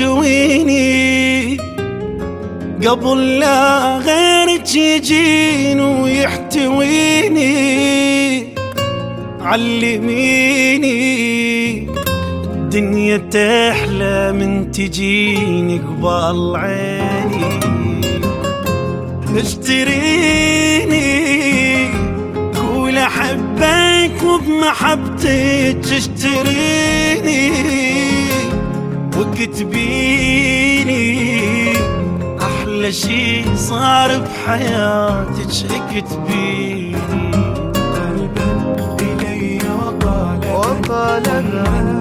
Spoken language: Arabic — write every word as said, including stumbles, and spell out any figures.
يحتويني قبل لا غيرك يجين ويحتويني. علميني الدنيا تحلى من تجيني قبال عيني. اشتريني قول احبك وبمحبتك اشتريني. وكتبيني احلى شي صار بحياتك اكتبيني. قلبك الي وطالب